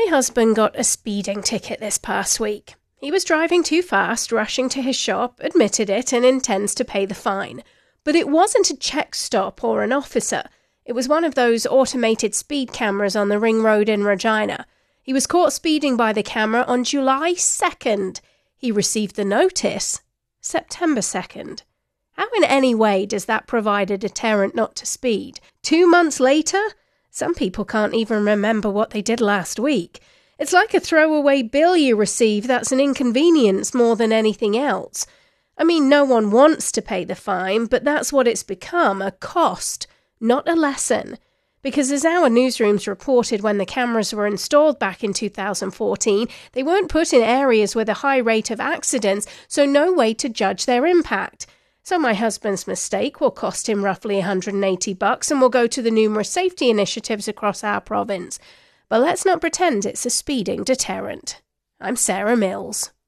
husband got a speeding ticket this past week. He was driving too fast, rushing to his shop, admitted it, and intends to pay the fine. But it wasn't a check stop or an officer. It was one of those automated speed cameras on the ring road in Regina. He was caught speeding by the camera on July 2nd. He received the notice September 2nd. How in any way does that provide a deterrent not to speed? 2 months later? Some people can't even remember what they did last week. It's like a throwaway bill you receive that's an inconvenience more than anything else. I mean, no one wants to pay the fine, but that's what it's become, a cost, not a lesson. Because as our newsrooms reported when the cameras were installed back in 2014, they weren't put in areas with a high rate of accidents, so no way to judge their impact. So my husband's mistake will cost him roughly $180 and will go to the numerous safety initiatives across our province. But let's not pretend it's a speeding deterrent. I'm Sarah Mills.